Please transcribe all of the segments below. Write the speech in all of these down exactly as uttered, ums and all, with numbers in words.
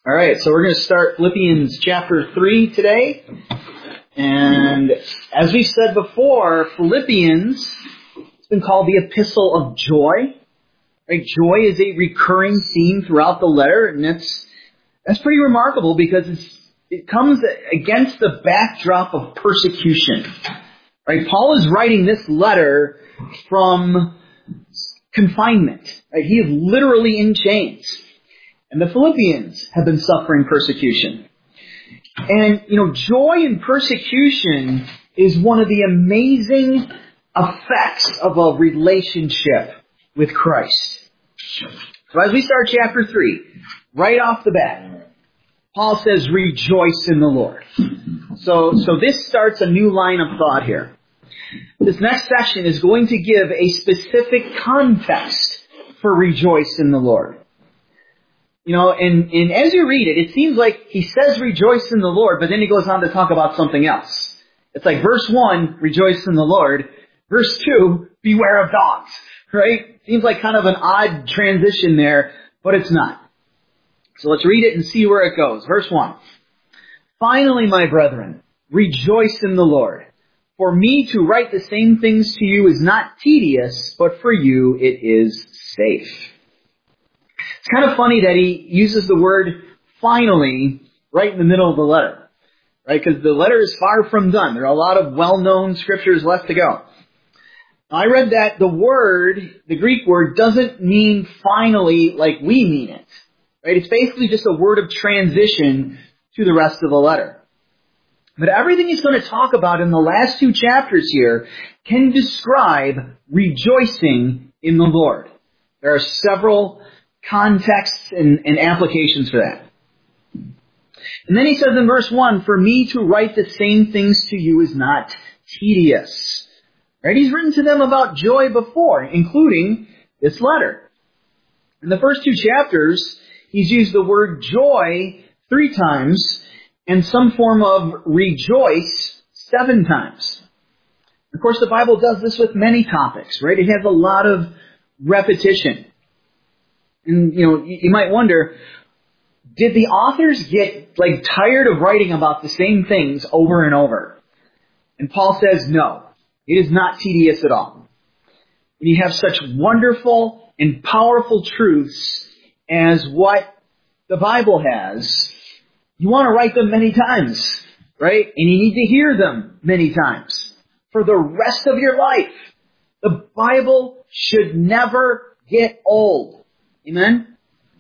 All right, so we're going to start Philippians chapter three today. And as we've said before, Philippians has been called the Epistle of Joy. Right? Joy is a recurring theme throughout the letter, and that's that's pretty remarkable because it's, it comes against the backdrop of persecution. Right? Paul is writing this letter from confinement. Right? He is literally in chains. And the Philippians have been suffering persecution. And, you know, joy in persecution is one of the amazing effects of a relationship with Christ. So as we start chapter three, right off the bat, Paul says, rejoice in the Lord. So, so this starts a new line of thought here. This next section is going to give a specific context for rejoice in the Lord. You know, and, and as you read it, it seems like he says rejoice in the Lord, but then he goes on to talk about something else. It's like verse one, rejoice in the Lord. Verse two, beware of dogs. Right? Seems like kind of an odd transition there, but it's not. So let's read it and see where it goes. Verse one. Finally, my brethren, rejoice in the Lord. For me to write the same things to you is not tedious, but for you it is safe. It's kind of funny that he uses the word finally right in the middle of the letter. Right? Because the letter is far from done. There are a lot of well-known scriptures left to go. Now, I read that the word, the Greek word, doesn't mean finally like we mean it. Right? It's basically just a word of transition to the rest of the letter. But everything he's going to talk about in the last two chapters here can describe rejoicing in the Lord. There are several contexts and, and applications for that. And then he says in verse one, for me to write the same things to you is not tedious. Right? He's written to them about joy before, including this letter. In the first two chapters, he's used the word joy three times and some form of rejoice seven times. Of course, the Bible does this with many topics, right? It has a lot of repetition. And, you know, you might wonder, did the authors get, like, tired of writing about the same things over and over? And Paul says, no, it is not tedious at all. When you have such wonderful and powerful truths as what the Bible has, you want to write them many times, right? And you need to hear them many times for the rest of your life. The Bible should never get old. Amen?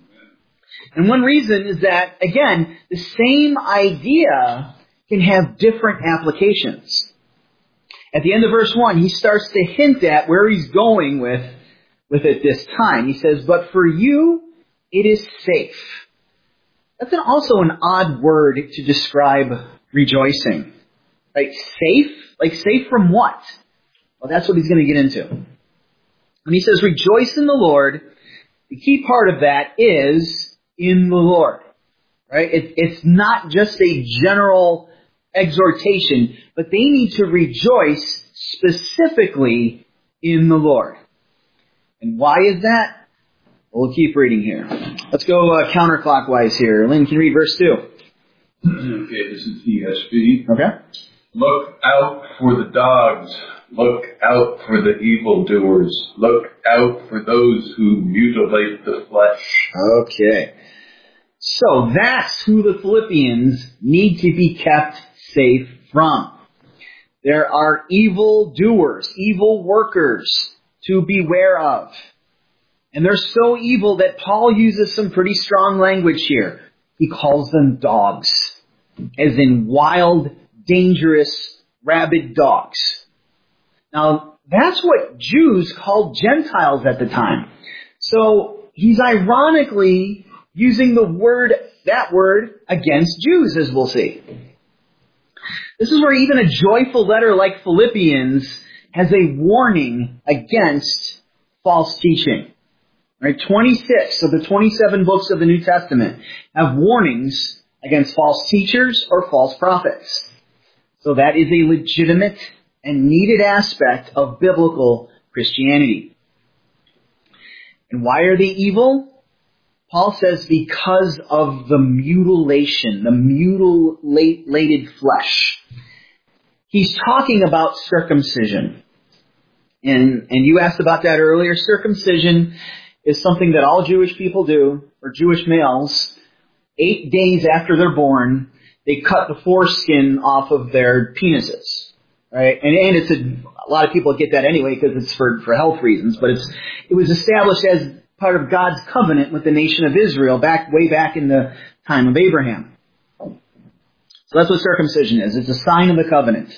And one reason is that, again, the same idea can have different applications. At the end of verse one, he starts to hint at where he's going with, with it this time. He says, but for you, it is safe. That's an, also an odd word to describe rejoicing. Right? Safe? Like safe from what? Well, that's what he's going to get into. When he says, rejoice in the Lord, the key part of that is in the Lord. Right? It, it's not just a general exhortation, but they need to rejoice specifically in the Lord. And why is that? We'll keep reading here. Let's go uh, counterclockwise here. Lynn, can you read verse two? Okay, this is E S V. Okay. Look out for the dogs. Look out for the evildoers. Look out for those who mutilate the flesh. Okay. So that's who the Philippians need to be kept safe from. There are evil doers, evil workers to beware of. And they're so evil that Paul uses some pretty strong language here. He calls them dogs, as in wild, dangerous, rabid dogs. Now, that's what Jews called Gentiles at the time. So he's ironically using the word, that word, against Jews, as we'll see. This is where even a joyful letter like Philippians has a warning against false teaching. Right? twenty-six of the twenty-seven books of the New Testament have warnings against false teachers or false prophets. So that is a legitimate and needed aspect of biblical Christianity. And why are they evil? Paul says because of the mutilation, the mutilated flesh. He's talking about circumcision. And, and you asked about that earlier. Circumcision is something that all Jewish people do, or Jewish males. Eight days after they're born, they cut the foreskin off of their penises. Right? And, and it's a, a lot of people get that anyway because it's for, for health reasons, but it's, it was established as part of God's covenant with the nation of Israel back, way back in the time of Abraham. So that's what circumcision is. It's a sign of the covenant.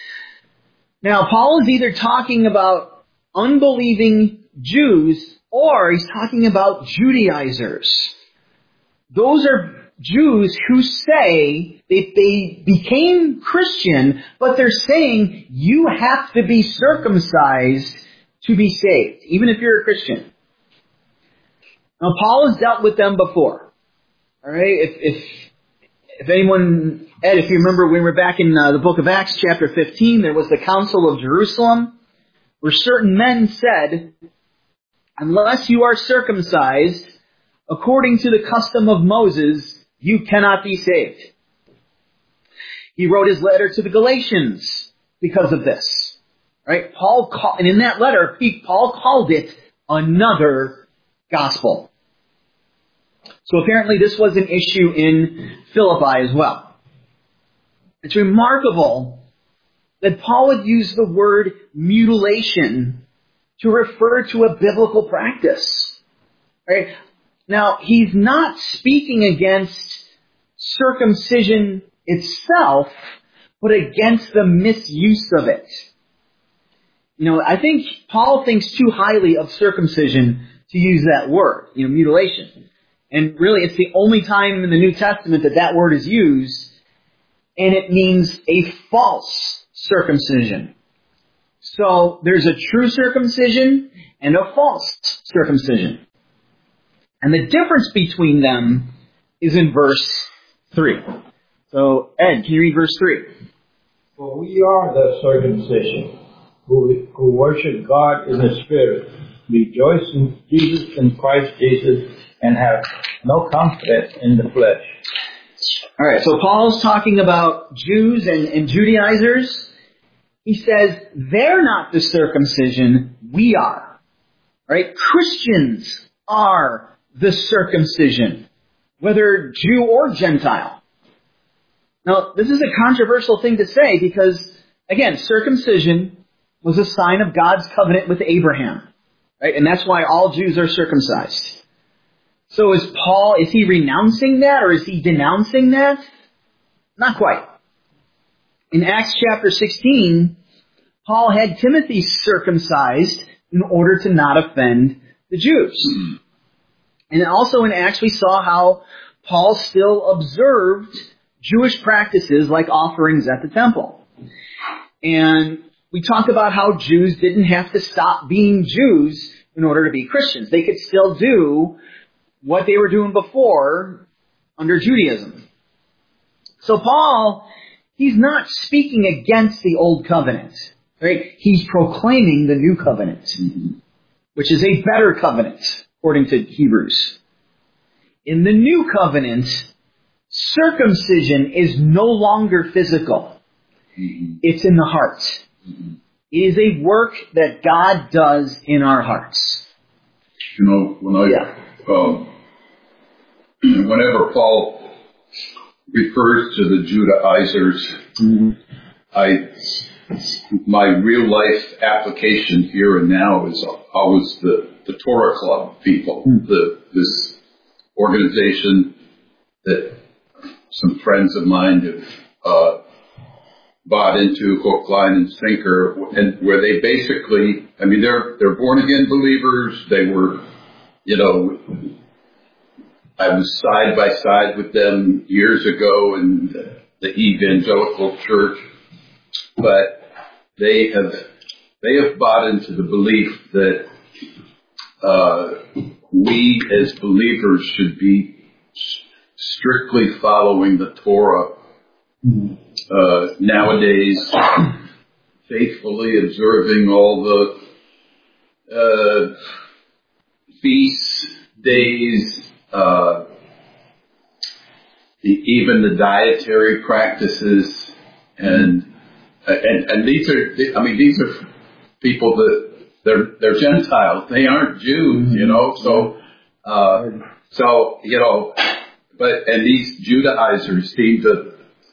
Now, Paul is either talking about unbelieving Jews or he's talking about Judaizers. Those are Jews who say that they became Christian, but they're saying you have to be circumcised to be saved, even if you're a Christian. Now, Paul has dealt with them before. All right, if if if anyone, Ed, if you remember, when we were back in uh, the book of Acts, chapter fifteen, there was the Council of Jerusalem, where certain men said, "Unless you are circumcised according to the custom of Moses, you cannot be saved." He wrote his letter to the Galatians because of this. Right? Paul called, and in that letter, he, Paul called it another gospel. So apparently this was an issue in Philippi as well. It's remarkable that Paul would use the word mutilation to refer to a biblical practice. Right? Now, he's not speaking against circumcision itself, but against the misuse of it. You know, I think Paul thinks too highly of circumcision to use that word, you know, mutilation. And really, it's the only time in the New Testament that that word is used, and it means a false circumcision. So, there's a true circumcision and a false circumcision. And the difference between them is in verse three. So, Ed, can you read verse three? For we are the circumcision, who, who worship God in the Spirit, rejoice in Jesus and Christ Jesus, and have no confidence in the flesh. All right, so Paul's talking about Jews and, and Judaizers. He says, they're not the circumcision, we are. Right? Christians are the circumcision, whether Jew or Gentile. Now, this is a controversial thing to say because, again, circumcision was a sign of God's covenant with Abraham. Right? And that's why all Jews are circumcised. So is Paul, is he renouncing that or is he denouncing that? Not quite. In Acts chapter sixteen, Paul had Timothy circumcised in order to not offend the Jews. Mm-hmm. And also in Acts we saw how Paul still observed Jewish practices like offerings at the temple. And we talked about how Jews didn't have to stop being Jews in order to be Christians. They could still do what they were doing before under Judaism. So Paul, he's not speaking against the old covenant, right? He's proclaiming the new covenant, which is a better covenant, according to Hebrews. In the new covenant, circumcision is no longer physical. It's in the heart. It is a work that God does in our hearts. You know, when I, yeah. um, whenever Paul refers to the Judaizers, mm-hmm. I, my real life application here and now is always the, the Torah Club people, mm-hmm. the, this organization that some friends of mine have, uh, bought into hook, line, and sinker, and where they basically, I mean, they're, they're born again believers. They were, you know, I was side by side with them years ago in the, the evangelical church, but they have, they have bought into the belief that, uh, we as believers should be strictly following the Torah. Uh, nowadays, faithfully observing all the uh, feasts, days, uh, the, even the dietary practices, and and and these are, I mean, these are people that they're they're Gentiles. They aren't Jews, you know. So, uh, so you know, but and these Judaizers seem to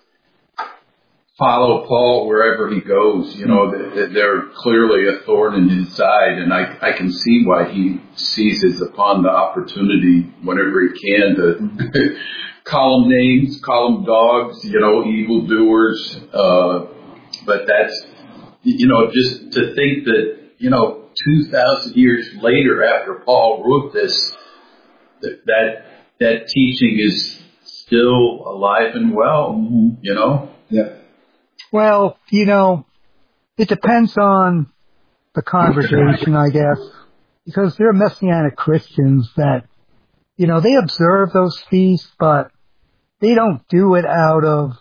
follow Paul wherever he goes. You know, they're clearly a thorn in his side, and I, I can see why he seizes upon the opportunity whenever he can to call them names, call them dogs, you know, evildoers. Uh, but that's, you know, just to think that, you know, two thousand years later after Paul wrote this, that that, that teaching is still alive and well, mm-hmm. you know? Yeah. Well, you know, it depends on the congregation, I guess, because there are Messianic Christians that, you know, they observe those feasts, but they don't do it out of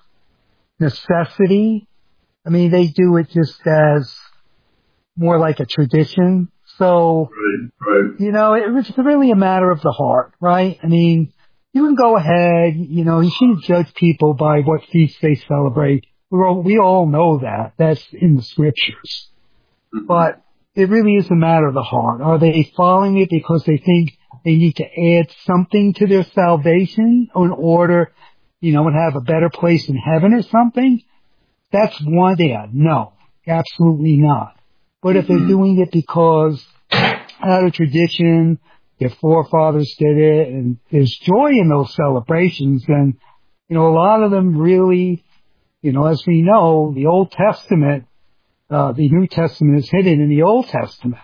necessity. I mean, they do it just as more like a tradition. So, right, right. you know, it, it's really a matter of the heart, right? I mean, you can go ahead, you know, you shouldn't judge people by what feast they celebrate. We all, we all know that. That's in the scriptures. Mm-hmm. But it really is a matter of the heart. Are they following it because they think they need to add something to their salvation in order, you know, and have a better place in heaven or something? That's one thing. No, absolutely not. But if mm-hmm. they're doing it because out of tradition, their forefathers did it, and there's joy in those celebrations, then, you know, a lot of them really, you know, as we know, the Old Testament, uh, the New Testament is hidden in the Old Testament.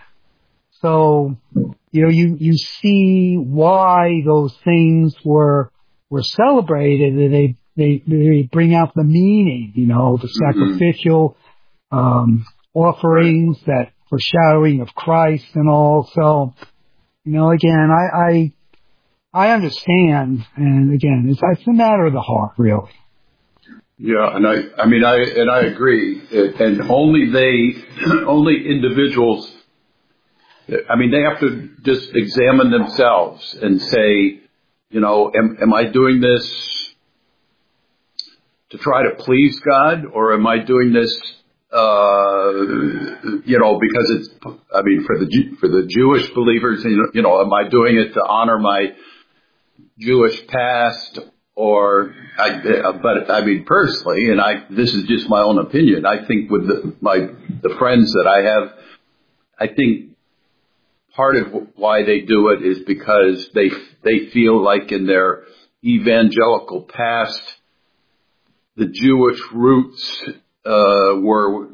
So, you know, you, you see why those things were, were celebrated, and they, they, they bring out the meaning, you know, the sacrificial, um, offerings, that foreshadowing of Christ and all. So, you know, again, I, I, I understand, and again, it's, it's a matter of the heart, really. Yeah, and I, I mean, I, and I agree. And only they, only individuals, I mean, they have to just examine themselves and say, you know, am, am I doing this to try to please God, or am I doing this, uh, you know, because it's, I mean, for the, for the Jewish believers, you know, am I doing it to honor my Jewish past? Or, I, but I mean, personally, and I, this is just my own opinion, I think with the, my, the friends that I have, I think part of why they do it is because they, they feel like in their evangelical past, the Jewish roots, uh, were,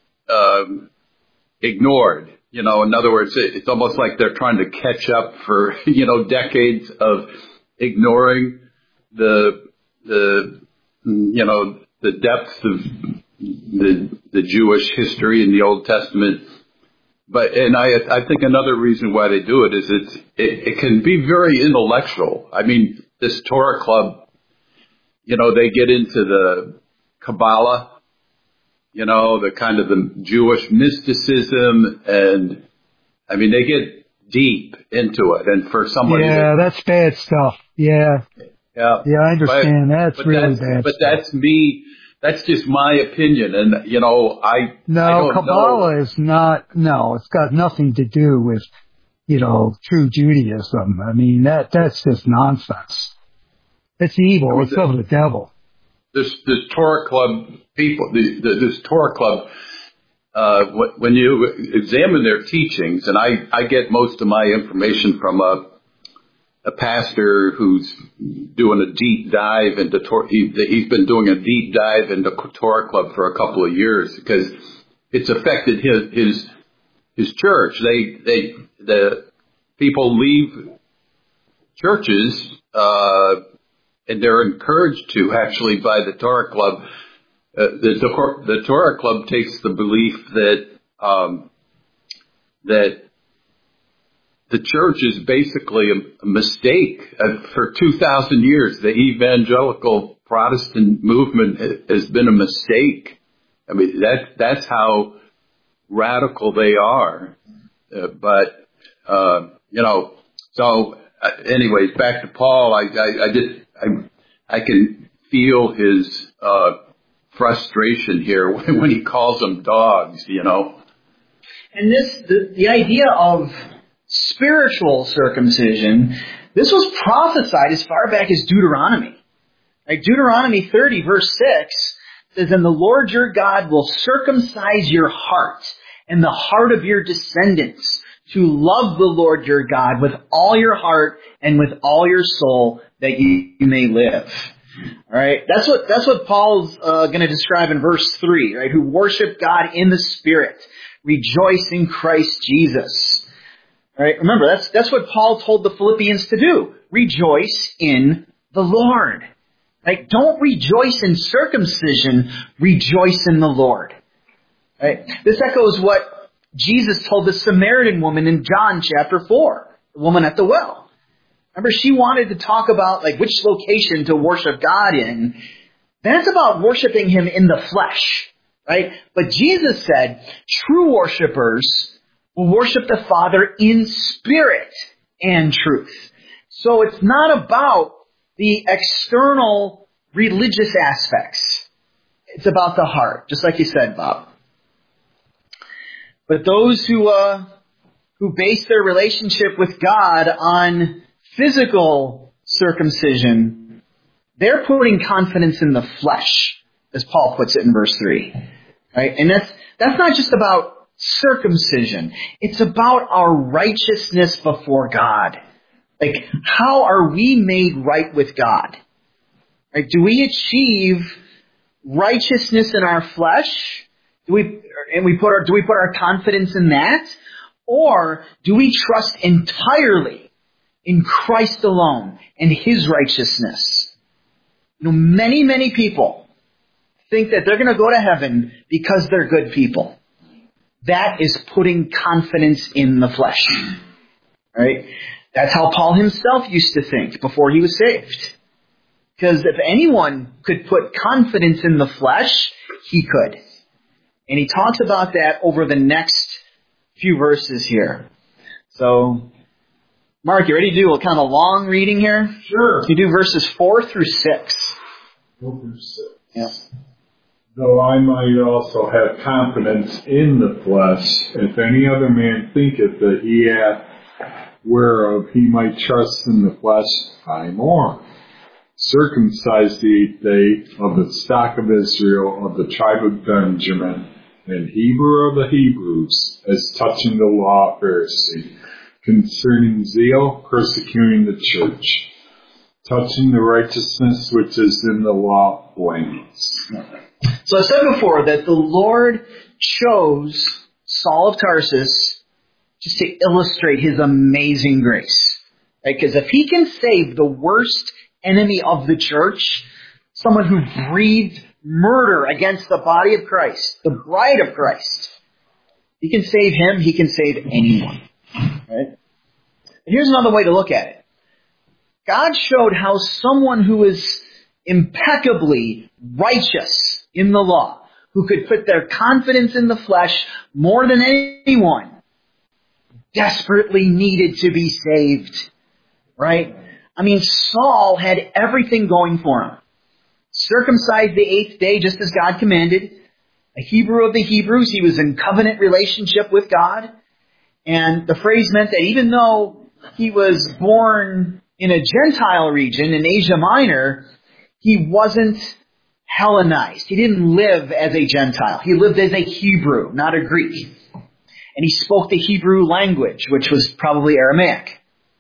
um, ignored. You know, in other words, it, it's almost like they're trying to catch up for, you know, decades of ignoring the, the, you know, the depth of the, the Jewish history in the Old Testament. But, and I, I think another reason why they do it is it's, it, it can be very intellectual. I mean, this Torah Club, you know, they get into the Kabbalah, you know, the kind of the Jewish mysticism, and I mean, they get deep into it. And for somebody, yeah, that, that's bad stuff. Yeah. Yeah, yeah, I understand. But, that's but really that's, bad. But stuff. that's me. That's just my opinion, and you know, I no I don't Kabbalah know. is not. No, it's got nothing to do with, you know, true Judaism. I mean, that that's just nonsense. It's evil. I mean, it's the, of the devil. This this Torah Club people, the, the, this Torah Club, uh, when you examine their teachings, and I I get most of my information from a. a pastor who's doing a deep dive into Torah. He, he's been doing a deep dive into Torah Club for a couple of years because it's affected his, his, his church. They, they, the people leave churches, uh, and they're encouraged to actually by the Torah Club. Uh, the, the Torah Club takes the belief that, um, that the church is basically a mistake. Uh, for two thousand years, the evangelical Protestant movement has been a mistake. I mean, that, that's how radical they are. Uh, but, uh, you know, so uh, anyways, back to Paul. I, I, I just, I, I can feel his uh, frustration here when, when he calls them dogs. You know. And this, the, the idea of spiritual circumcision, this was prophesied as far back as Deuteronomy. Right? Deuteronomy thirty, verse six says, "And the Lord your God will circumcise your heart and the heart of your descendants to love the Lord your God with all your heart and with all your soul, that you, you may live." All right, that's what that's what Paul's uh, going to describe in verse three. Right, who worship God in the Spirit, rejoice in Christ Jesus. All right, remember that's that's what Paul told the Philippians to do. Rejoice in the Lord. Right, don't rejoice in circumcision. Rejoice in the Lord. Right, this echoes what Jesus told the Samaritan woman in John chapter four, the woman at the well. Remember, she wanted to talk about like which location to worship God in. That's about worshiping Him in the flesh, right? But Jesus said true worshipers will worship the Father in spirit and truth. So it's not about the external religious aspects. It's about the heart, just like you said, Bob. But those who uh, who base their relationship with God on physical circumcision, they're putting confidence in the flesh, as Paul puts it in verse three. Right? And that's that's not just about circumcision. It's about our righteousness before God. Like, how are we made right with God? Right? Do we achieve righteousness in our flesh? Do we and we put our do we put our confidence in that? Or do we trust entirely in Christ alone and His righteousness? You know, many, many people think that they're going to go to heaven because they're good people. That is putting confidence in the flesh. Right? That's how Paul himself used to think before he was saved. Because if anyone could put confidence in the flesh, he could. And he talks about that over the next few verses here. So, Mark, you ready to do a kind of a long reading here? Sure. You do verses four through six. Four through six. Yeah. Though I might also have confidence in the flesh, if any other man thinketh that he hath whereof he might trust in the flesh, I more. Circumcised the eighth day, of the stock of Israel, of the tribe of Benjamin, and Hebrew of the Hebrews, as touching the law of Pharisee, concerning zeal, persecuting the church, touching the righteousness which is in the law, blameless. So I said before that the Lord chose Saul of Tarsus just to illustrate His amazing grace. Right? Because if He can save the worst enemy of the church, someone who breathed murder against the body of Christ, the bride of Christ, He can save him, He can save anyone. Right? And here's another way to look at it. God showed how someone who is impeccably righteous in the law, who could put their confidence in the flesh more than anyone, desperately needed to be saved. Right? I mean, Saul had everything going for him. Circumcised the eighth day just as God commanded. A Hebrew of the Hebrews, he was in covenant relationship with God. And the phrase meant that even though he was born in a Gentile region in Asia Minor, he wasn't Hellenized. He didn't live as a Gentile. He lived as a Hebrew, not a Greek. And he spoke the Hebrew language, which was probably Aramaic.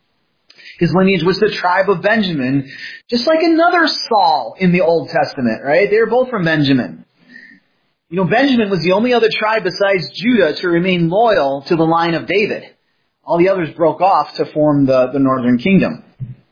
His lineage was the tribe of Benjamin, just like another Saul in the Old Testament, right? They were both from Benjamin. You know, Benjamin was the only other tribe besides Judah to remain loyal to the line of David. All the others broke off to form the, the northern kingdom.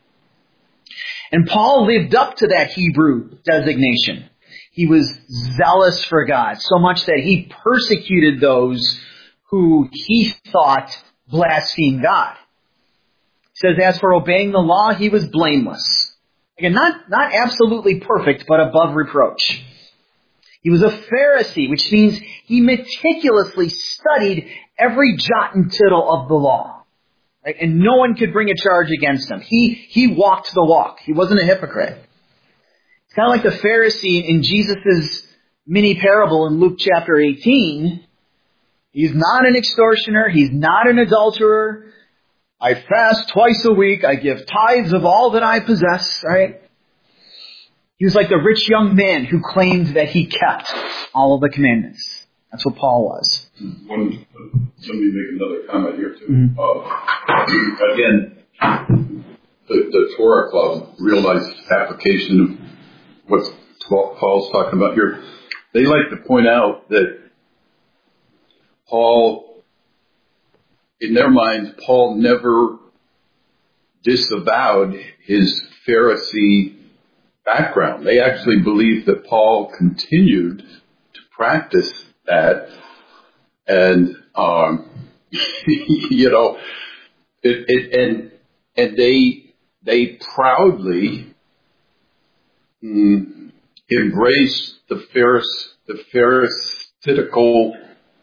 And Paul lived up to that Hebrew designation. He was zealous for God, so much that he persecuted those who he thought blasphemed God. He says, as for obeying the law, he was blameless. Again, not, not absolutely perfect, but above reproach. He was a Pharisee, which means he meticulously studied every jot and tittle of the law. Right? And no one could bring a charge against him. He, he walked the walk. He wasn't a hypocrite. It's kind of like the Pharisee in Jesus' mini parable in Luke chapter eighteen. He's not an extortioner. He's not an adulterer. I fast twice a week. I give tithes of all that I possess, right? He was like the rich young man who claimed that he kept all of the commandments. That's what Paul was. One, let me make another comment here too. Mm-hmm. Uh, again, the, the Torah Club realized application of what Paul's talking about here. They like to point out that Paul, in their minds, Paul never disavowed his Pharisee background. They actually believe that Paul continued to practice that, and um, you know, it, it, and and they they proudly mm, embrace the Pharis, the Pharisaical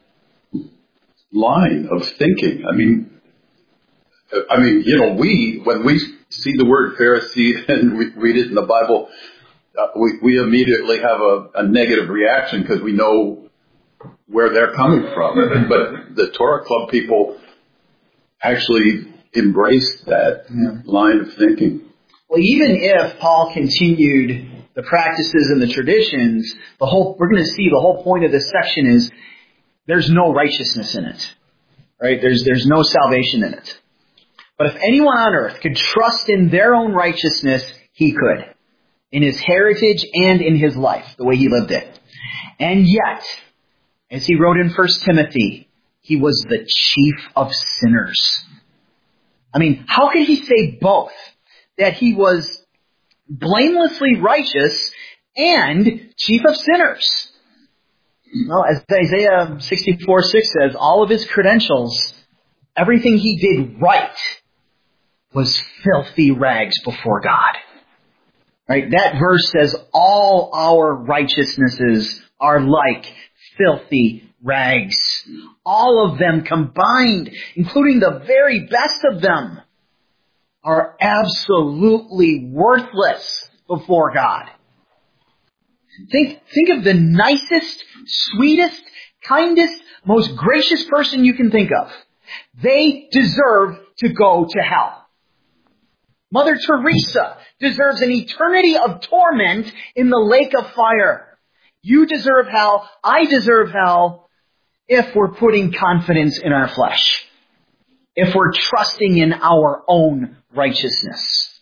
line of thinking. I mean, I mean, you know, we when we see the word Pharisee and we read it in the Bible, uh, we we immediately have a, a negative reaction because we know where they're coming from. But the Torah Club people actually embraced that yeah. line of thinking. Well, even if Paul continued the practices and the traditions, the whole we're going to see the whole point of this section is there's no righteousness in it, right? There's there's no salvation in it. But if anyone on earth could trust in their own righteousness, he could, in his heritage and in his life, the way he lived it. And yet, as he wrote in First Timothy, he was the chief of sinners. I mean, how could he say both? That he was blamelessly righteous and chief of sinners. Well, as Isaiah sixty-four six says, all of his credentials, everything he did right, was filthy rags before God. Right? That verse says all our righteousnesses are like filthy rags. All of them combined, including the very best of them, are absolutely worthless before God. Think, think of the nicest, sweetest, kindest, most gracious person you can think of. They deserve to go to hell. Mother Teresa deserves an eternity of torment in the lake of fire. You deserve hell. I deserve hell if we're putting confidence in our flesh. If we're trusting in our own righteousness.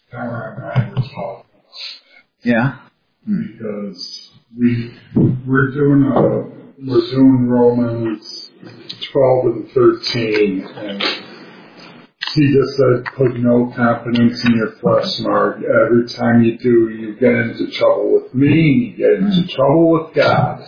Yeah. Because we we're doing a we're doing Romans twelve and thirteen, and he just said put no confidence in your flesh, Mark. Every time you do, you get into trouble with me, you get into trouble with God.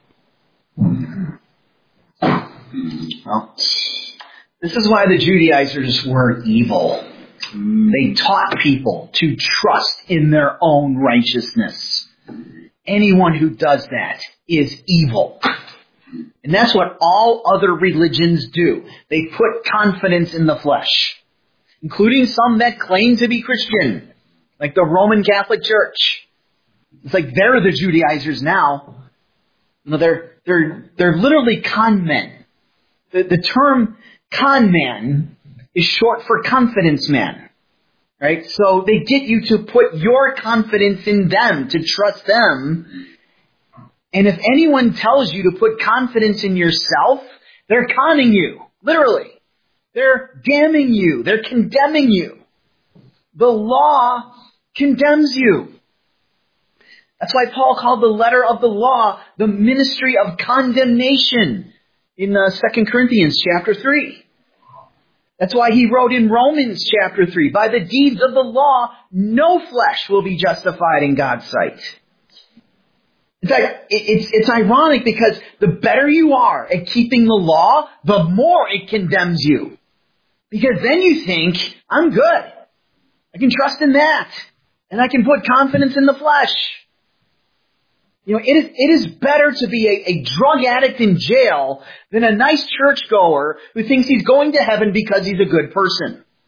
Well, this is why the Judaizers were evil. They taught people to trust in their own righteousness. Anyone who does that is evil. And that's what all other religions do. They put confidence in the flesh, including some that claim to be Christian, like the Roman Catholic Church. It's like they're the Judaizers now. You know, they're they're they're literally con men. The, the term con man is short for confidence man. Right? So they get you to put your confidence in them, to trust them. And if anyone tells you to put confidence in yourself, they're conning you. Literally. They're damning you. They're condemning you. The law condemns you. That's why Paul called the letter of the law the ministry of condemnation in uh, Second Corinthians chapter three. That's why he wrote in Romans chapter three, by the deeds of the law, no flesh will be justified in God's sight. In fact, it's, it's ironic because the better you are at keeping the law, the more it condemns you. Because then you think, I'm good. I can trust in that. And I can put confidence in the flesh. You know, it is, it is better to be a, a drug addict in jail than a nice churchgoer who thinks he's going to heaven because he's a good person.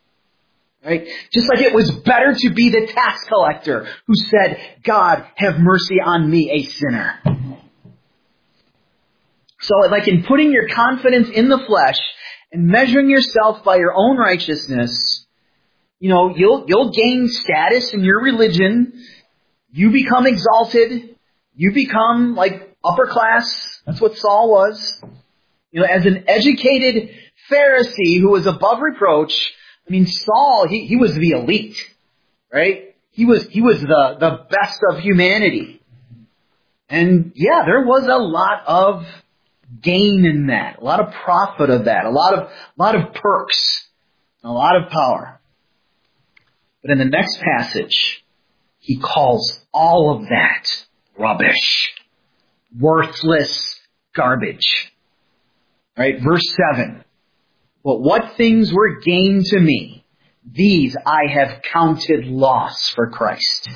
Right? Just like it was better to be the tax collector who said, God, have mercy on me, a sinner. So like in putting your confidence in the flesh and measuring yourself by your own righteousness, you know, you'll, you'll gain status in your religion. You become exalted. You become like upper class. That's what Saul was. You know, as an educated Pharisee who was above reproach, I mean, Saul, he, he was the elite, right? He was, he was the, the best of humanity. And yeah, there was a lot of gain in that, a lot of profit of that, a lot of, a lot of perks, a lot of power. But in the next passage, he calls all of that rubbish, worthless garbage. All right, verse seven. But what things were gain to me, these I have counted loss for Christ.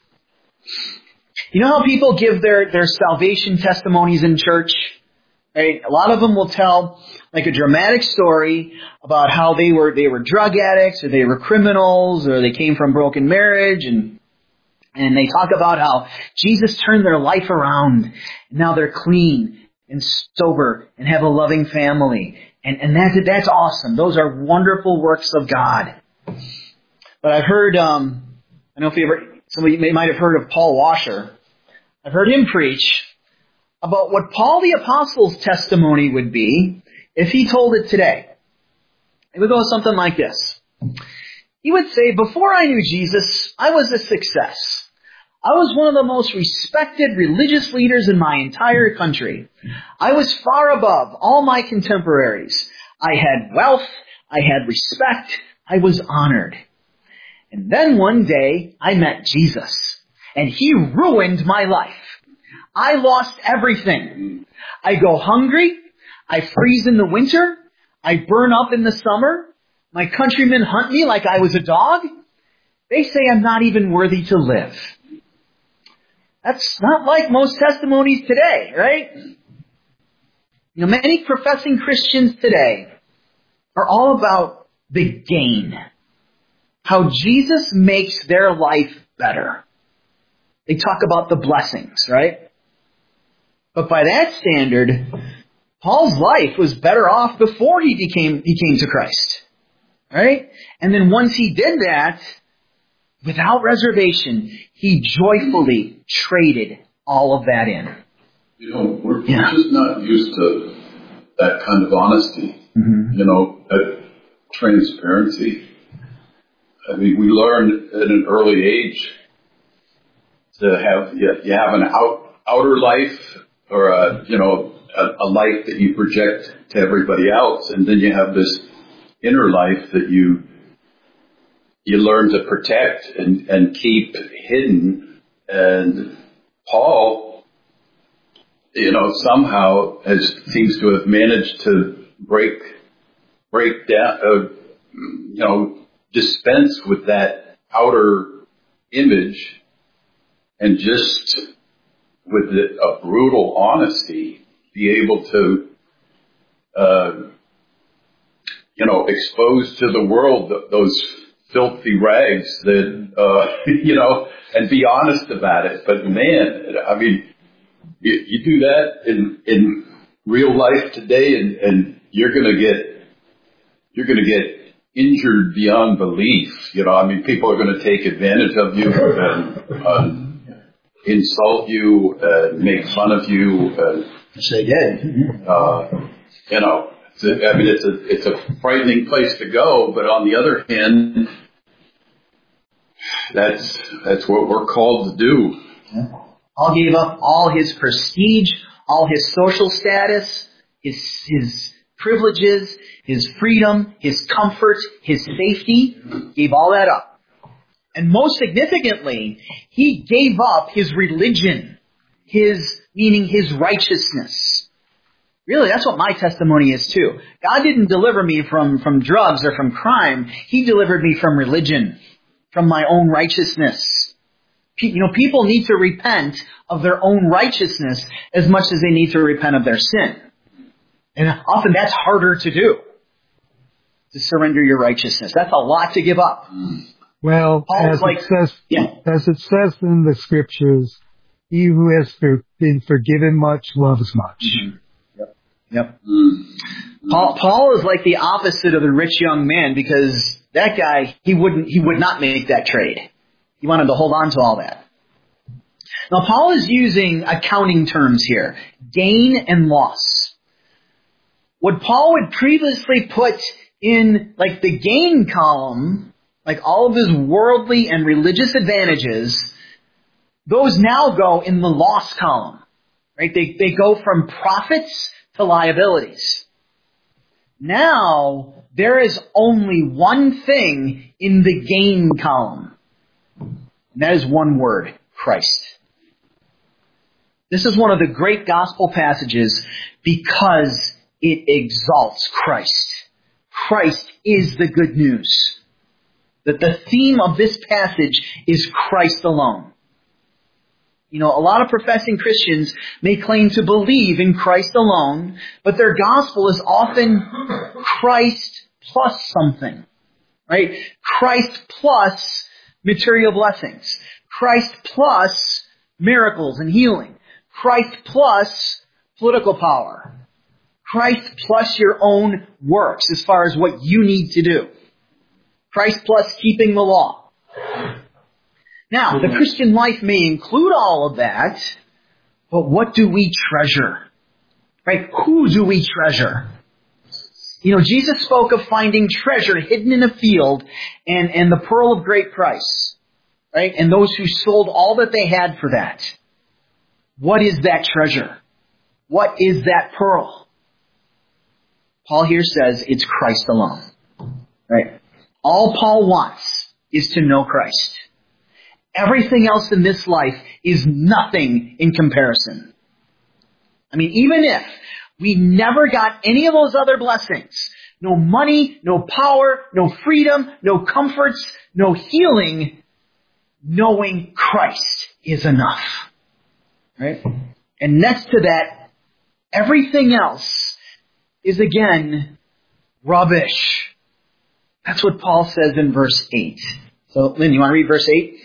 You know how people give their, their salvation testimonies in church? Right? A lot of them will tell like a dramatic story about how they were they were drug addicts, or they were criminals, or they came from broken marriage, and and they talk about how Jesus turned their life around, and now they're clean and sober and have a loving family. And, and that's, that's awesome. Those are wonderful works of God. But I've heard, um, I don't know if you ever, somebody may, might have heard of Paul Washer. I've heard him preach about what Paul the Apostle's testimony would be if he told it today. It would go something like this. He would say, before I knew Jesus, I was a success. I was one of the most respected religious leaders in my entire country. I was far above all my contemporaries. I had wealth. I had respect. I was honored. And then one day, I met Jesus. And he ruined my life. I lost everything. I go hungry. I freeze in the winter. I burn up in the summer. My countrymen hunt me like I was a dog. They say I'm not even worthy to live. That's not like most testimonies today, right? You know, many professing Christians today are all about the gain. How Jesus makes their life better. They talk about the blessings, right? But by that standard, Paul's life was better off before he became, he came to Christ. Right? And then once he did that, without reservation, he joyfully traded all of that in. You know, we're, yeah. we're just not used to that kind of honesty. Mm-hmm. You know, that transparency. I mean, we learn at an early age to have, you, you have an out, outer life, or a, you know, a, a life that you project to everybody else, and then you have this inner life that you you learn to protect and, and keep hidden. And Paul, you know, somehow has seems to have managed to break break down, uh, you know, dispense with that outer image, and just with a brutal honesty, be able to, uh, you know, expose to the world those filthy rags that, uh, you know, and be honest about it. But man, I mean, you, you do that in, in real life today, and, and you're gonna get, you're gonna get injured beyond belief. You know, I mean, people are gonna take advantage of you and, uh, insult you, uh, make fun of you. Uh, Which they did. Uh, you know, it's a, I mean, it's a, it's a frightening place to go, but on the other hand, that's, that's what we're called to do. Yeah. Paul gave up all his prestige, all his social status, his, his privileges, his freedom, his comfort, his safety, gave all that up. And most significantly, he gave up his religion, his, meaning his righteousness. Really, that's what my testimony is too. God didn't deliver me from, from drugs or from crime. He delivered me from religion, from my own righteousness. You know, people need to repent of their own righteousness as much as they need to repent of their sin. And often that's harder to do. to surrender your righteousness. That's a lot to give up. Well, Paul's as like, it says, yeah. as it says in the scriptures, he who has for, been forgiven much loves much. Mm-hmm. Yep. Yep. Mm-hmm. Paul, Paul is like the opposite of the rich young man, because that guy, he wouldn't, he would not make that trade. He wanted to hold on to all that. Now, Paul is using accounting terms here. Gain and loss. What Paul would previously put in, like, the gain column, like all of his worldly and religious advantages, those now go in the loss column. Right? They, they go from profits to liabilities. Now, there is only one thing in the gain column. And that is one word: Christ. This is one of the great gospel passages because it exalts Christ. Christ is the good news. That the theme of this passage is Christ alone. You know, a lot of professing Christians may claim to believe in Christ alone, but their gospel is often Christ plus something. Right? Christ plus material blessings. Christ plus miracles and healing. Christ plus political power. Christ plus your own works as far as what you need to do. Christ plus keeping the law. Now, the Christian life may include all of that, but what do we treasure? Right? Who do we treasure? You know, Jesus spoke of finding treasure hidden in a field and, and the pearl of great price. Right? And those who sold all that they had for that. What is that treasure? What is that pearl? Paul here says it's Christ alone. Right? All Paul wants is to know Christ. Everything else in this life is nothing in comparison. I mean, even if we never got any of those other blessings, no money, no power, no freedom, no comforts, no healing, knowing Christ is enough. Right? And next to that, everything else is again rubbish. That's what Paul says in verse eight. So, Lynn, you want to read verse eight?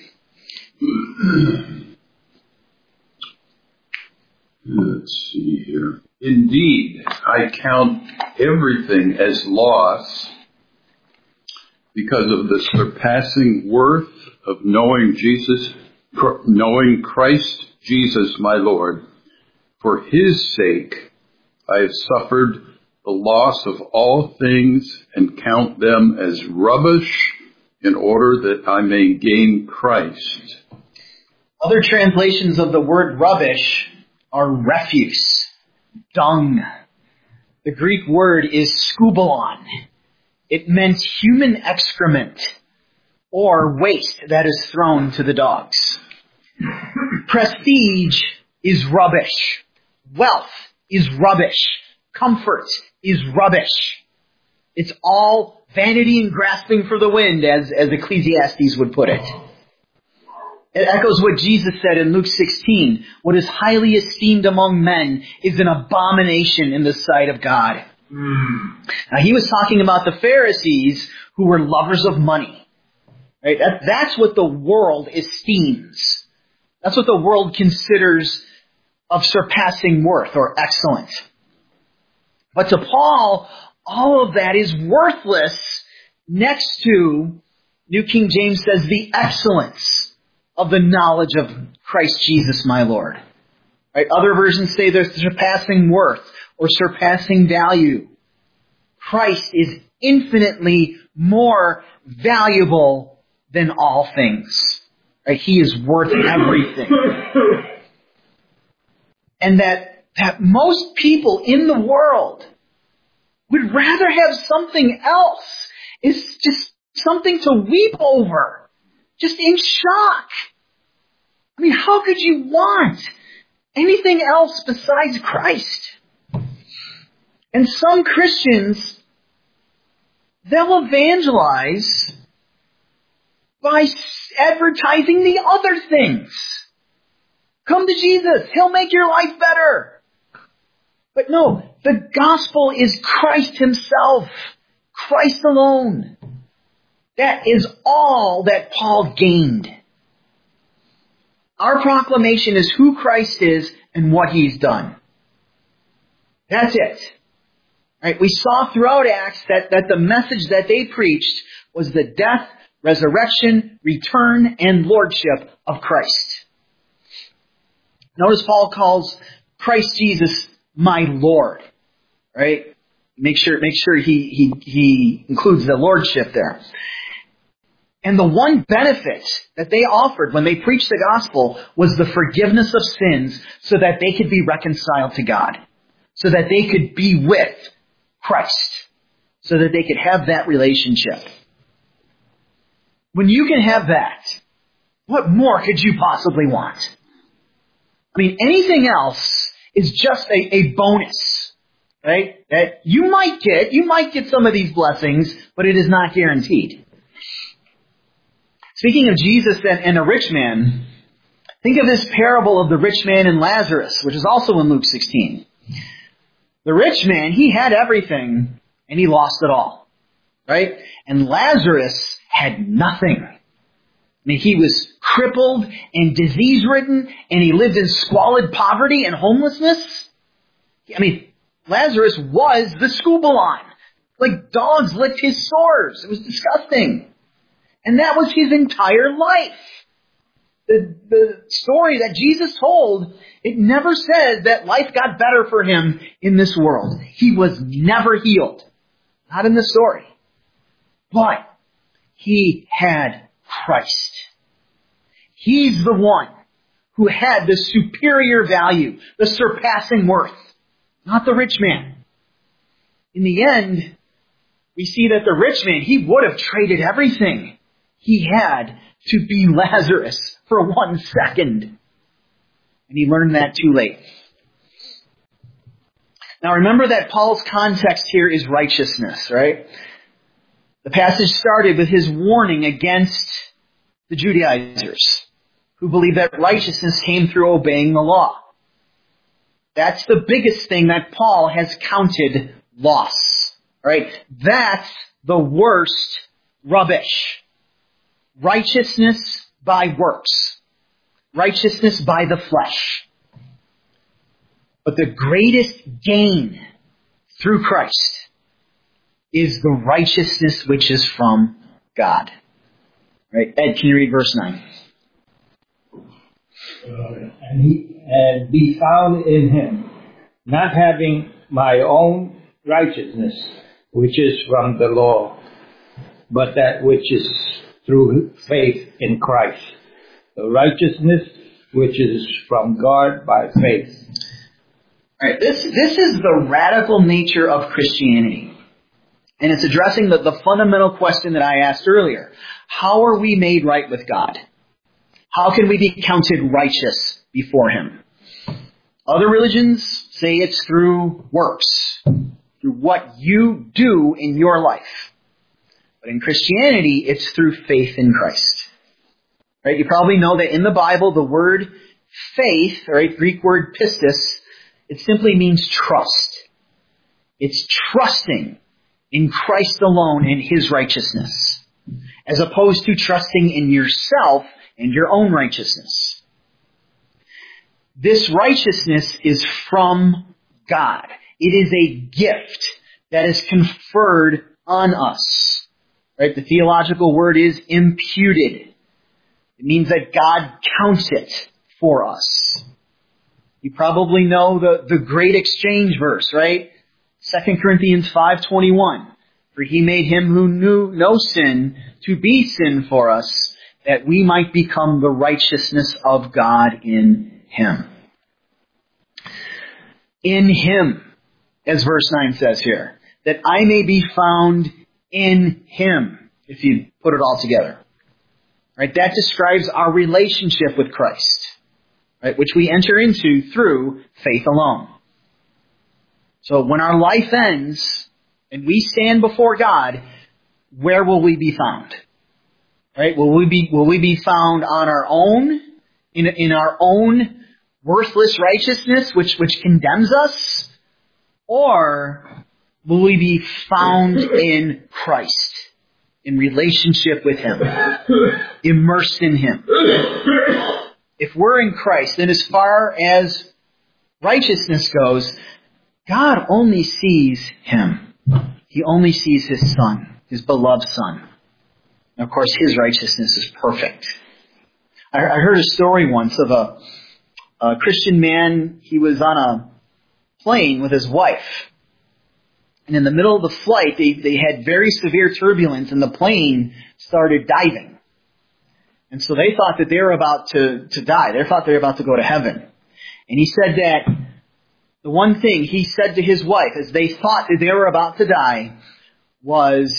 Let's see here. Indeed, I count everything as loss because of the surpassing worth of knowing Jesus, knowing Christ Jesus my Lord. For his sake, I have suffered the loss of all things and count them as rubbish in order that I may gain Christ. Other translations of the word rubbish are refuse, dung. The Greek word is skubalon. It meant human excrement or waste that is thrown to the dogs. Prestige is rubbish. Wealth is rubbish. Comfort is rubbish. It's all vanity and grasping for the wind, as, as Ecclesiastes would put it. It echoes what Jesus said in Luke sixteen. What is highly esteemed among men is an abomination in the sight of God. Mm. Now, he was talking about the Pharisees who were lovers of money. Right? That, that's what the world esteems. That's what the world considers of surpassing worth or excellence. But to Paul, all of that is worthless next to, New King James says, the excellence of the knowledge of Christ Jesus my Lord. Right? Other versions say there's surpassing worth or surpassing value. Christ is infinitely more valuable than all things. Right? He is worth everything. And that, that most people in the world would rather have something else. It's just something to weep over. Just in shock. I mean, how could you want anything else besides Christ? And some Christians, they'll evangelize by advertising the other things. Come to Jesus. He'll make your life better. But no, the gospel is Christ himself. Christ alone. That is all that Paul gained. Our proclamation is who Christ is and what He's done. That's it. Right? We saw throughout Acts that, that the message that they preached was the death, resurrection, return, and lordship of Christ. Notice Paul calls Christ Jesus my Lord. Right? Make sure, make sure he, he, he includes the lordship there. And the one benefit that they offered when they preached the gospel was the forgiveness of sins so that they could be reconciled to God. So that they could be with Christ. So that they could have that relationship. When you can have that, what more could you possibly want? I mean, anything else is just a, a bonus. Right? That you might get, you might get some of these blessings, but it is not guaranteed. Speaking of Jesus and, and a rich man, think of this parable of the rich man and Lazarus, which is also in Luke sixteen. The rich man, he had everything, and he lost it all. Right? And Lazarus had nothing. I mean, he was crippled and disease-ridden, and he lived in squalid poverty and homelessness. I mean, Lazarus was the scubalon. Like dogs licked his sores. It was disgusting. And that was his entire life. The, the story that Jesus told, it never says that life got better for him in this world. He was never healed. Not in the story. But he had Christ. He's the one who had the superior value, the surpassing worth. Not the rich man. In the end, we see that the rich man, he would have traded everything he had to be Lazarus for one second. And he learned that too late. Now remember that Paul's context here is righteousness, right? The passage started with his warning against the Judaizers, who believed that righteousness came through obeying the law. That's the biggest thing that Paul has counted loss. Right? That's the worst rubbish. Righteousness by works. Righteousness by the flesh. But the greatest gain through Christ is the righteousness which is from God. Right? Ed, can you read verse nine? Uh, and he and be found in him, not having my own righteousness, which is from the law, but that which is through faith in Christ, the righteousness which is from God by faith. All right, this this is the radical nature of Christianity. And it's addressing the, the fundamental question that I asked earlier. How are we made right with God? How can we be counted righteous before Him? Other religions say it's through works, through what you do in your life. But in Christianity, it's through faith in Christ. Right? You probably know that in the Bible, the word faith, right, Greek word pistis, it simply means trust. It's trusting in Christ alone and His righteousness, as opposed to trusting in yourself and your own righteousness. This righteousness is from God. It is a gift that is conferred on us. Right? The theological word is imputed. It means that God counts it for us. You probably know the, the great exchange verse, right? Second Corinthians five twenty-one. For He made Him who knew no sin to be sin for us, that we might become the righteousness of God in Him. In Him, as verse nine says here, that I may be found in Him, if you put it all together. Right? That describes our relationship with Christ, right? Which we enter into through faith alone. So when our life ends and we stand before God, where will we be found? Right? Will we be, will we be found on our own, in, in our own worthless righteousness, which, which condemns us? Or will we be found in Christ, in relationship with Him, immersed in Him. If we're in Christ, then as far as righteousness goes, God only sees Him. He only sees His Son, His beloved Son. And of course, His righteousness is perfect. I, I heard a story once of a, a Christian man. He was on a plane with his wife. And in the middle of the flight, they, they had very severe turbulence and the plane started diving. And so they thought that they were about to, to die. They thought they were about to go to heaven. And he said that the one thing he said to his wife as they thought that they were about to die was,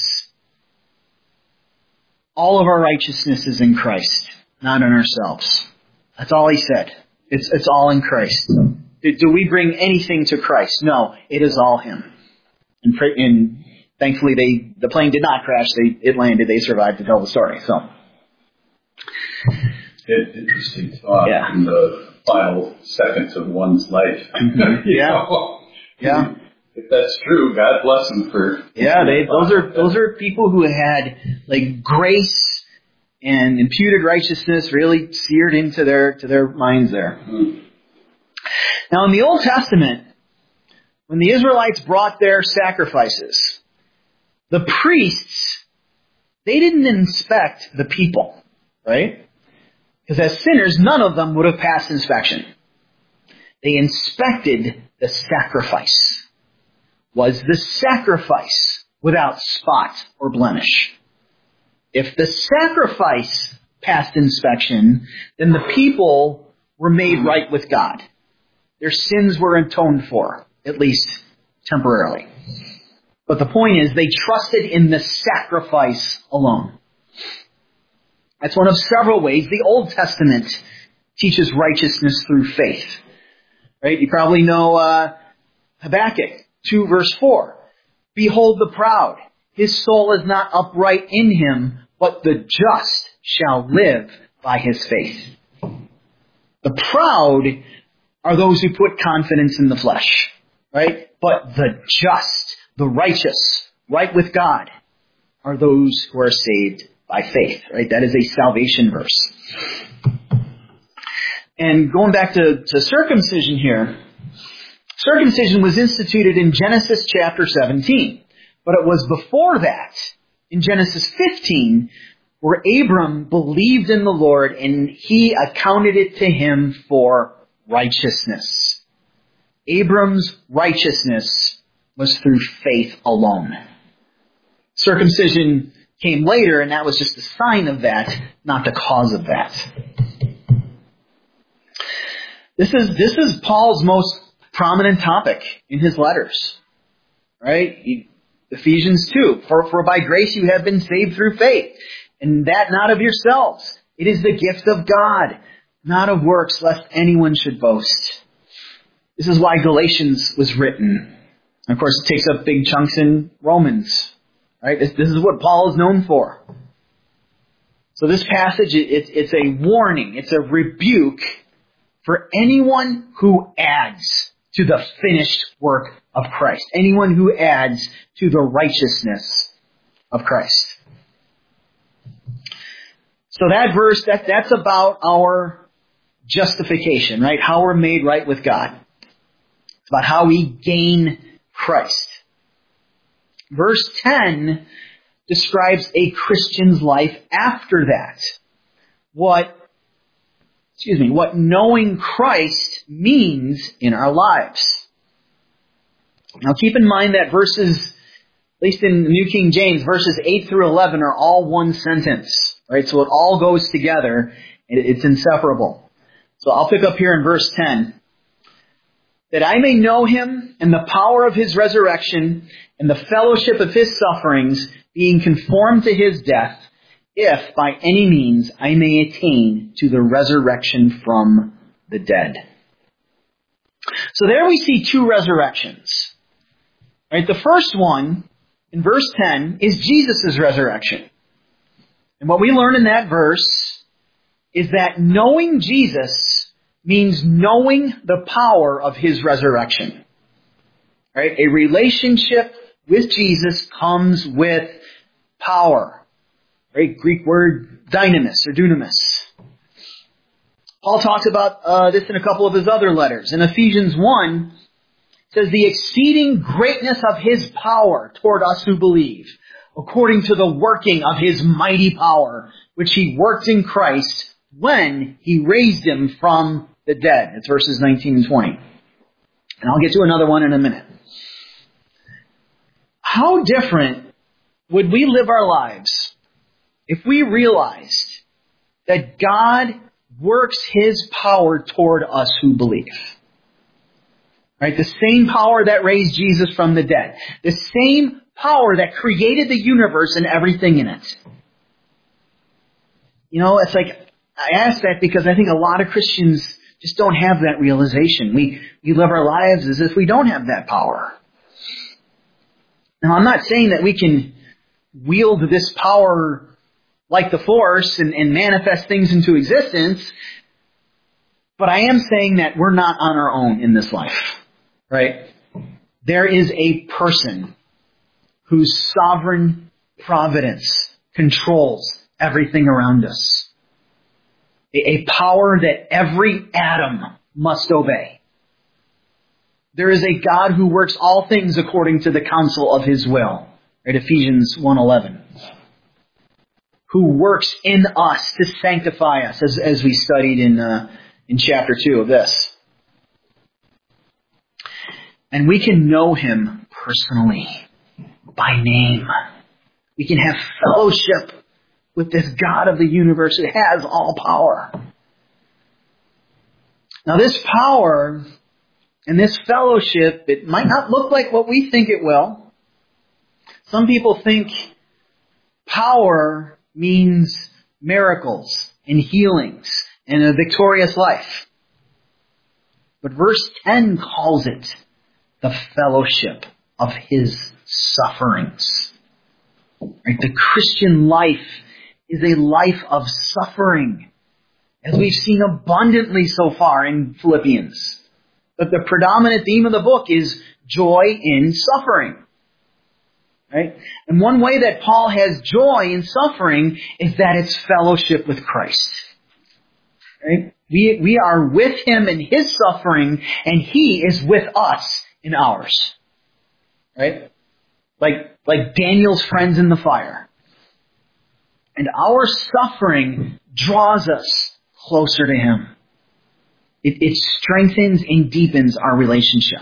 all of our righteousness is in Christ, not in ourselves. That's all he said. It's, it's all in Christ. Do we bring anything to Christ? No, it is all Him. And, and thankfully, they the plane did not crash. They it landed. They survived to tell the story. So, it, interesting thought yeah. in the final seconds of one's life. yeah, know? yeah. If that's true, God bless them for. Yeah, they those are those are people who had like grace and imputed righteousness really seared into their to their minds there. Mm-hmm. Now, in the Old Testament, when the Israelites brought their sacrifices, the priests, they didn't inspect the people, right? Because as sinners, none of them would have passed inspection. They inspected the sacrifice. Was the sacrifice without spot or blemish? If the sacrifice passed inspection, then the people were made right with God. Their sins were atoned for, at least temporarily. But the point is, they trusted in the sacrifice alone. That's one of several ways the Old Testament teaches righteousness through faith. Right? You probably know uh, Habakkuk two verse four. Behold the proud. His soul is not upright in him, but the just shall live by his faith. The proud are those who put confidence in the flesh. Right? But the just, the righteous, right with God, are those who are saved by faith. Right? That is a salvation verse. And going back to, to circumcision here, circumcision was instituted in Genesis chapter seventeen. But it was before that, in Genesis fifteen, where Abram believed in the Lord and he accounted it to him for righteousness. Abram's righteousness was through faith alone. Circumcision came later, and that was just a sign of that, not the cause of that. This is, this is Paul's most prominent topic in his letters. Right? He, Ephesians two, for, for by grace you have been saved through faith, and that not of yourselves. It is the gift of God, not of works, lest anyone should boast. This is why Galatians was written. And of course, it takes up big chunks in Romans. Right? This, this is what Paul is known for. So this passage, it, it's, it's a warning, it's a rebuke for anyone who adds to the finished work of Christ. Anyone who adds to the righteousness of Christ. So that verse, that, that's about our justification, right? How we're made right with God. It's about how we gain Christ. Verse ten describes a Christian's life after that. What, excuse me, what knowing Christ means in our lives. Now keep in mind that verses, at least in the New King James, verses eight through eleven are all one sentence. Right? So it all goes together. It's inseparable. So I'll pick up here in verse ten. That I may know him and the power of his resurrection and the fellowship of his sufferings, being conformed to his death, if by any means I may attain to the resurrection from the dead. So there we see two resurrections. Right? The first one, in verse ten, is Jesus' resurrection. And what we learn in that verse is that knowing Jesus means knowing the power of his resurrection. Right? A relationship with Jesus comes with power. Right? Greek word dynamis or dunamis. Paul talks about uh, this in a couple of his other letters. In Ephesians one, it says, the exceeding greatness of His power toward us who believe, according to the working of His mighty power, which He worked in Christ when He raised Him from the dead. It's verses nineteen and twenty. And I'll get to another one in a minute. How different would we live our lives if we realized that God works His power toward us who believe? Right? The same power that raised Jesus from the dead. The same power that created the universe and everything in it. You know, it's like, I ask that because I think a lot of Christians just don't have that realization. We, we live our lives as if we don't have that power. Now, I'm not saying that we can wield this power like the Force and, and manifest things into existence, but I am saying that we're not on our own in this life, right? There is a person whose sovereign providence controls everything around us. A, a power that every atom must obey. There is a God who works all things according to the counsel of His will. Right? Ephesians one eleven. Who works in us to sanctify us, as, as we studied in uh, in chapter two of this. And we can know Him personally, by name. We can have fellowship with this God of the universe that has all power. Now this power and this fellowship, it might not look like what we think it will. Some people think power means miracles and healings and a victorious life. But verse ten calls it the fellowship of His sufferings. Right? The Christian life is a life of suffering, as we've seen abundantly so far in Philippians. But the predominant theme of the book is joy in suffering. Right? And one way that Paul has joy in suffering is that it's fellowship with Christ. Right? We, we are with Him in His suffering, and He is with us in ours. Right? Like, like Daniel's friends in the fire. And our suffering draws us closer to Him. It, it strengthens and deepens our relationship.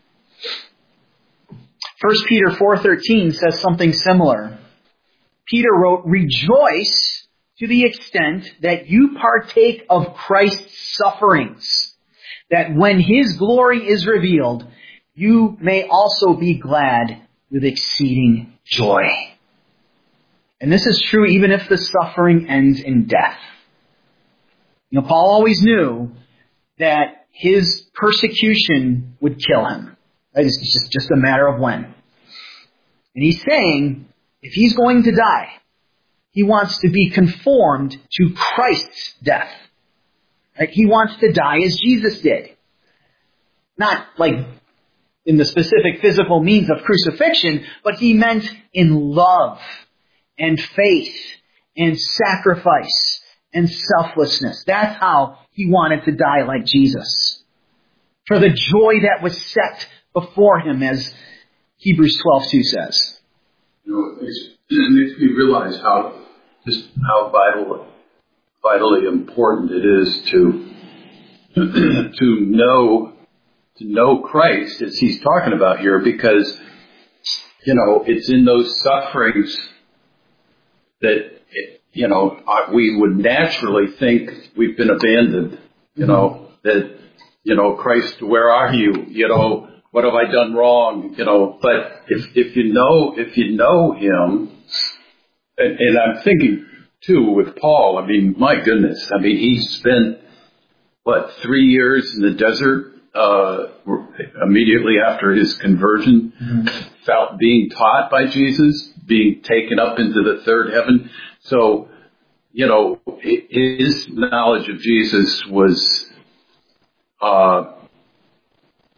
First Peter four thirteen says something similar. Peter wrote, rejoice to the extent that you partake of Christ's sufferings, that when His glory is revealed, you may also be glad with exceeding joy. And this is true even if the suffering ends in death. You know, Paul always knew that his persecution would kill him. It's just, just a matter of when. And he's saying, if he's going to die, he wants to be conformed to Christ's death. Right? He wants to die as Jesus did. Not like in the specific physical means of crucifixion, but he meant in love and faith and sacrifice and selflessness. That's how he wanted to die like Jesus. For the joy that was set before him, as Hebrews twelve two says. You know, it makes, it makes me realize how just how vital, vitally important it is to to know to know Christ, as he's talking about here, because you know it's in those sufferings that you know we would naturally think we've been abandoned. You know that you know Christ, where are you? You know. What have I done wrong? You know, but if, if you know, if you know Him, and, and I'm thinking too with Paul, I mean, my goodness, I mean, he spent, what, three years in the desert, uh, immediately after his conversion, mm-hmm. felt being taught by Jesus, being taken up into the third heaven. So, you know, his knowledge of Jesus was, uh,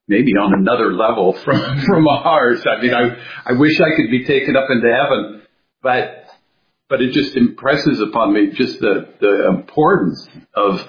maybe on another level from, from ours. I mean, I, I wish I could be taken up into heaven, but, but it just impresses upon me just the, the importance of,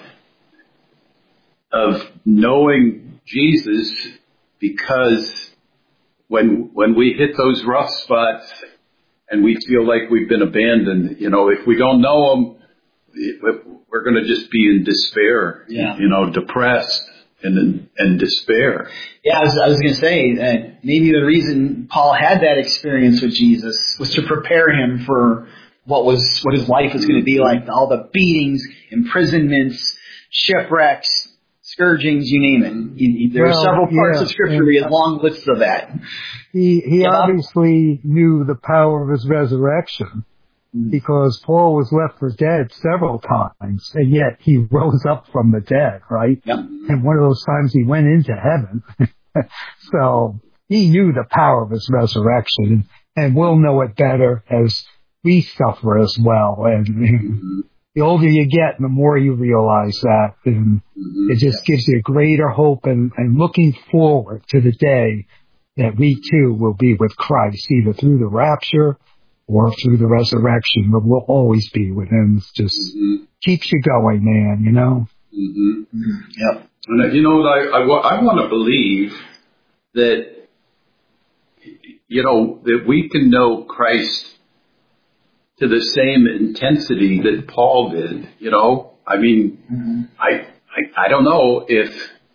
of knowing Jesus, because when, when we hit those rough spots and we feel like we've been abandoned, you know, if we don't know him, we're going to just be in despair, yeah. you know, depressed and and despair. Yeah, I was, I was going to say that maybe the reason Paul had that experience with Jesus was to prepare him for what was what his life was going to be like, all the beatings, imprisonments, shipwrecks, scourgings, you name it. He, he, there well, are several parts yeah, of Scripture where he has long lists of that. He he yeah. obviously knew the power of his resurrection, because Paul was left for dead several times, and yet he rose up from the dead, right? Yep. And one of those times he went into heaven. So he knew the power of his resurrection, and we'll know it better as we suffer as well. And mm-hmm. the older you get, the more you realize that, and mm-hmm. it just gives you a greater hope and, and looking forward to the day that we too will be with Christ, either through the rapture or through the resurrection, but we'll always be with him. It just mm-hmm. keeps you going, man, you know? Mm-hmm. Mm-hmm. Yep. And you know what, I, I, I want to believe that, you know, that we can know Christ to the same intensity that Paul did, you know? I mean, mm-hmm. I, I, I don't know if,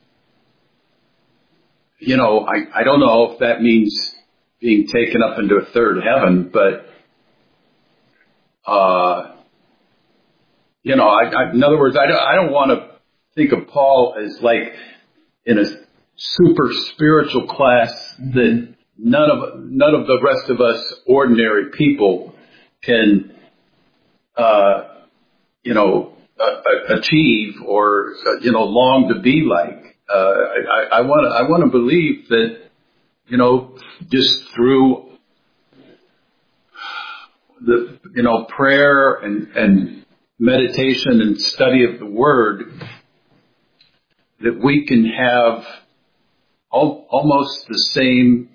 you know, I, I don't know if that means being taken up into a third heaven, but Uh, you know, I, I, in other words, I don't, I don't want to think of Paul as like in a super spiritual class that none of, none of the rest of us ordinary people can, uh, you know, uh, achieve or, uh, you know, long to be like. Uh, I, I want to, I want to believe that, you know, just through the, you know, prayer and, and meditation and study of the Word, that we can have al- almost the same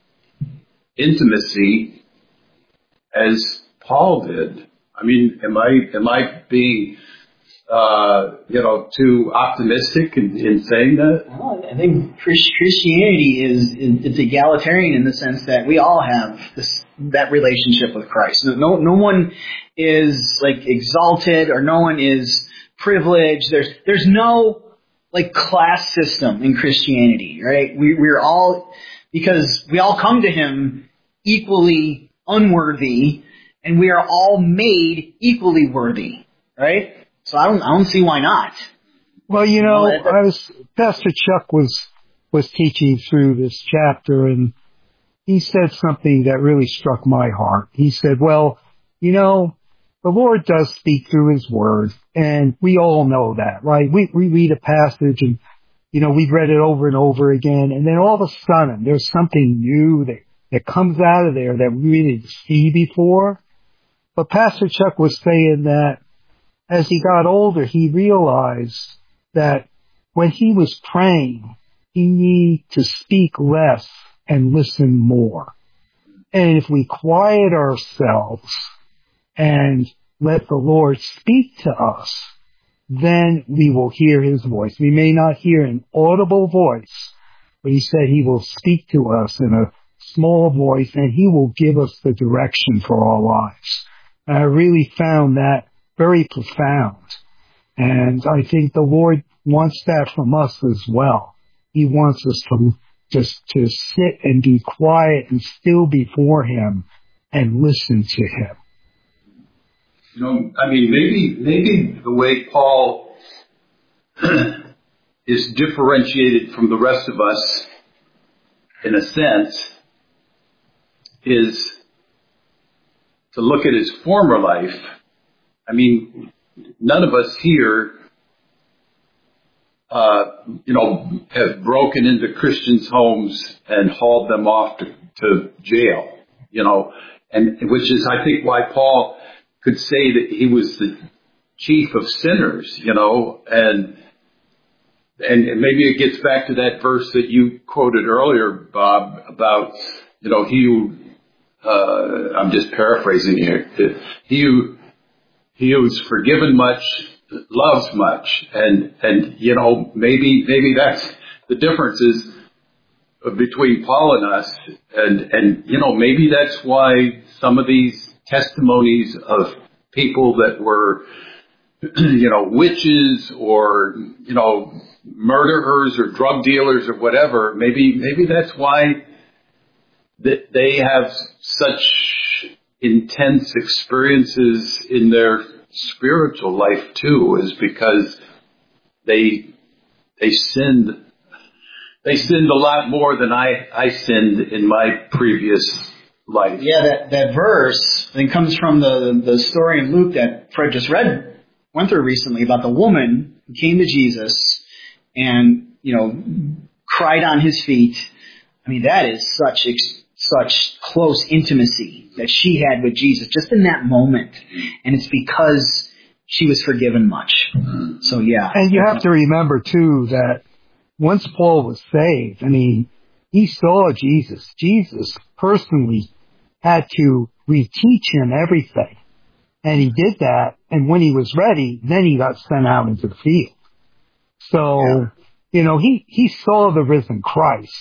intimacy as Paul did. I mean, am I, am I being, uh, you know, too optimistic in, in saying that? Well, I think Christianity is, it's egalitarian in the sense that we all have this, that relationship with Christ. No, no one is like exalted or no one is privileged. There's, there's no like class system in Christianity, right? We, we're all, because we all come to Him equally unworthy and we are all made equally worthy, right? So I don't, I don't see why not. Well, you know, I was, Pastor Chuck was, was teaching through this chapter, and he said something that really struck my heart. He said, well, you know, the Lord does speak through His Word, and we all know that, right? We, we read a passage and, you know, we've read it over and over again, and then all of a sudden there's something new that, that comes out of there that we didn't see before. But Pastor Chuck was saying that as he got older, he realized that when he was praying, he needed to speak less and listen more. And if we quiet ourselves and let the Lord speak to us, then we will hear His voice. We may not hear an audible voice, but He said He will speak to us in a small voice, and He will give us the direction for our lives. And I really found that very profound. And I think the Lord wants that from us as well. He wants us to just to sit and be quiet and still before Him and listen to Him. You know, I mean, maybe, maybe the way Paul is differentiated from the rest of us, in a sense, is to look at his former life. I mean, none of us here, uh, you know, have broken into Christians' homes and hauled them off to, to jail, you know, and which is, I think, why Paul could say that he was the chief of sinners, you know, and and, and maybe it gets back to that verse that you quoted earlier, Bob, about, you know, he who, uh, I'm just paraphrasing here, he who, he who's forgiven much loves much. And, and, you know, maybe, maybe that's the difference is between Paul and us. And, and, you know, maybe that's why some of these testimonies of people that were, you know, witches or, you know, murderers or drug dealers or whatever, maybe, maybe that's why that they have such intense experiences in their spiritual life too, is because they, they sinned, they sinned a lot more than I, I sinned in my previous life. Yeah, that, that verse, I think, comes from the, the story in Luke that Fred just read, went through recently, about the woman who came to Jesus and, you know, cried on his feet. I mean, that is such, such close intimacy that she had with Jesus just in that moment. And it's because she was forgiven much. So, yeah. And you have to remember, too, that once Paul was saved, I mean, he saw Jesus. Jesus personally had to reteach him everything. And he did that, and when he was ready, then he got sent out into the field. So, yeah. you know, he, he saw the risen Christ.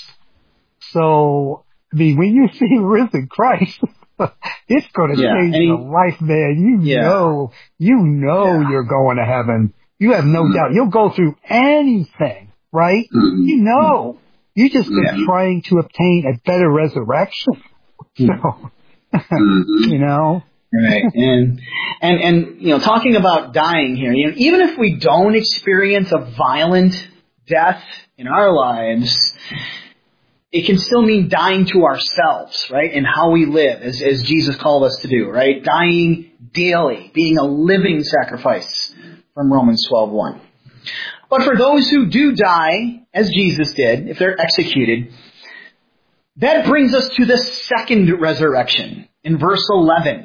So, I mean, when you see the risen Christ, it's going to yeah. change he, your life, man. You yeah. know, you know yeah. you're going to heaven. You have no mm-hmm. doubt. You'll go through anything, right? Mm-hmm. You know. You just been mm-hmm. trying to obtain a better resurrection. So, mm-hmm. you know. Right. And, and, and, you know, talking about dying here, you know, even if we don't experience a violent death in our lives, it can still mean dying to ourselves, right? And how we live, as, as Jesus called us to do, right? Dying daily, being a living sacrifice from Romans twelve one. But for those who do die, as Jesus did, if they're executed, that brings us to the second resurrection in verse eleven.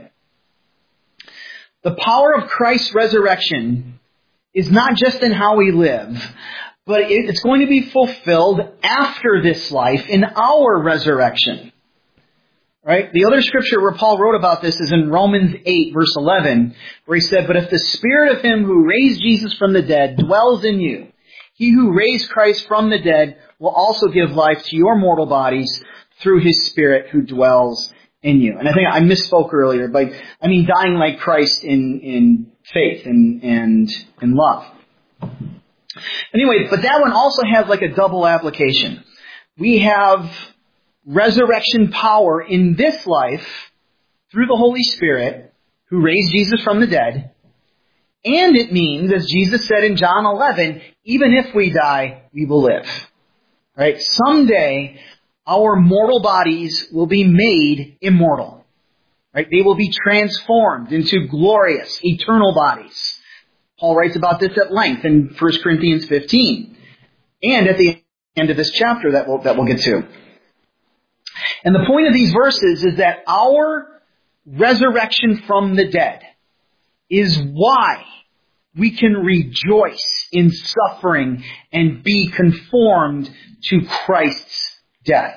The power of Christ's resurrection is not just in how we live, but it's going to be fulfilled after this life in our resurrection. Right? The other scripture where Paul wrote about this is in Romans eight, verse eleven, where he said, "But if the Spirit of him who raised Jesus from the dead dwells in you, he who raised Christ from the dead will also give life to your mortal bodies through his Spirit who dwells in you." And I think I misspoke earlier, but I mean dying like Christ in, in faith and, and in love. Anyway, but that one also has like a double application. We have resurrection power in this life through the Holy Spirit who raised Jesus from the dead. And it means, as Jesus said in John eleven, even if we die, we will live. Right? Someday, our mortal bodies will be made immortal. Right? They will be transformed into glorious, eternal bodies. Paul writes about this at length in First Corinthians fifteen. And at the end of this chapter that we'll, that we'll get to. And the point of these verses is that our resurrection from the dead is why we can rejoice in suffering and be conformed to Christ's death.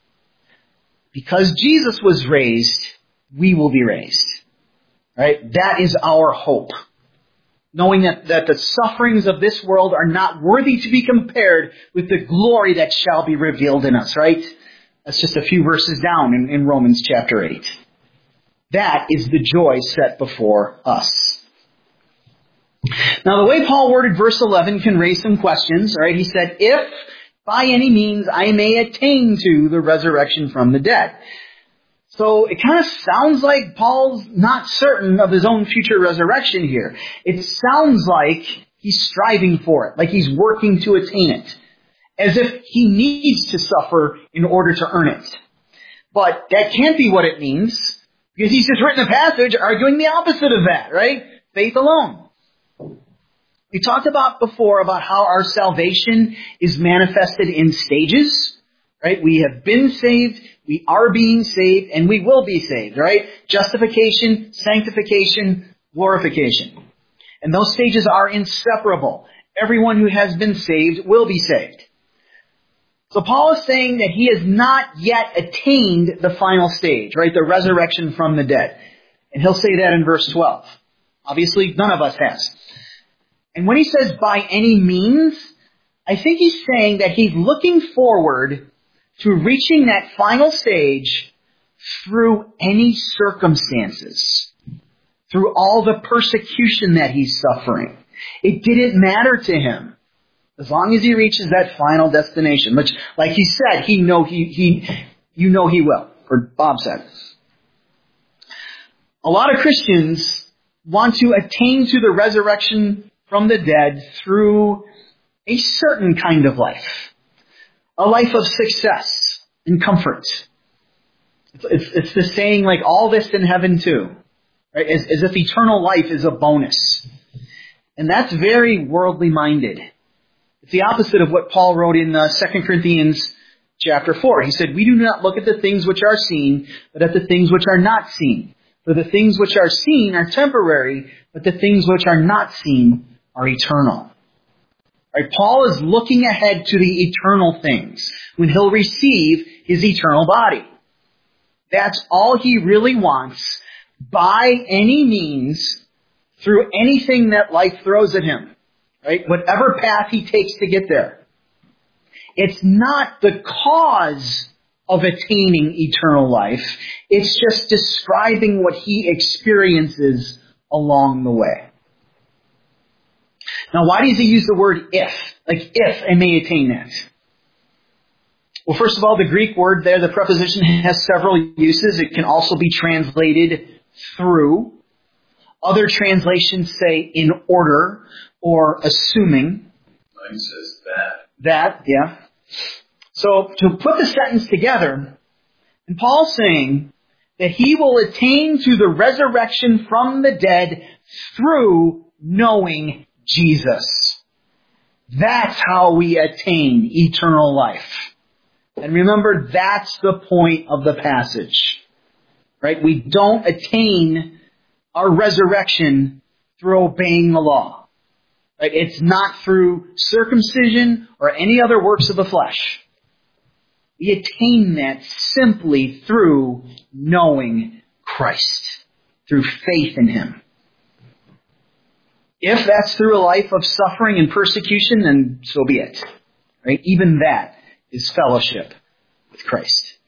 Because Jesus was raised, we will be raised. Right? That is our hope. Knowing that, that the sufferings of this world are not worthy to be compared with the glory that shall be revealed in us, right? That's just a few verses down in, in Romans chapter eight. That is the joy set before us. Now, the way Paul worded verse eleven can raise some questions, right? He said, if by any means I may attain to the resurrection from the dead. So it kind of sounds like Paul's not certain of his own future resurrection here. It sounds like he's striving for it, like he's working to attain it, as if he needs to suffer in order to earn it. But that can't be what it means, because he's just written a passage arguing the opposite of that, right? Faith alone. We talked about before about how our salvation is manifested in stages, right? We have been saved, we are being saved, and we will be saved, right? Justification, sanctification, glorification. And those stages are inseparable. everyone who has been saved will be saved. So Paul is saying that he has not yet attained the final stage, right? The resurrection from the dead. And he'll say that in verse twelve. Obviously, none of us has. And when he says by any means, I think he's saying that he's looking forward to reaching that final stage through any circumstances, through all the persecution that he's suffering. It didn't matter to him as long as he reaches that final destination, which, like he said, he know he he you know he will, or Bob said. A lot of Christians want to attain to the resurrection from the dead through a certain kind of life. A life of success and comfort. It's, it's, it's the saying like all this in heaven too. Right? As, as if eternal life is a bonus. And that's very worldly minded. It's the opposite of what Paul wrote in uh, Second Corinthians chapter four. He said, we do not look at the things which are seen, but at the things which are not seen. For the things which are seen are temporary, but the things which are not seen are eternal. Right? Paul is looking ahead to the eternal things when he'll receive his eternal body. That's all he really wants by any means through anything that life throws at him. Right? Whatever path he takes to get there. It's not the cause of attaining eternal life. It's just describing what he experiences along the way. Now, why does he use the word if? Like, if I may attain that. Well, first of all, the Greek word there, the preposition, has several uses. It can also be translated through. Other translations say in order or assuming. Mine says that. That, yeah. So, to put the sentence together, and Paul's saying that he will attain to the resurrection from the dead through knowing Jesus. That's how we attain eternal life. And remember, that's the point of the passage. Right? We don't attain our resurrection through obeying the law. Right? It's not through circumcision or any other works of the flesh. We attain that simply through knowing Christ, through faith in Him. If that's through a life of suffering and persecution, then so be it. Right? Even that is fellowship with Christ.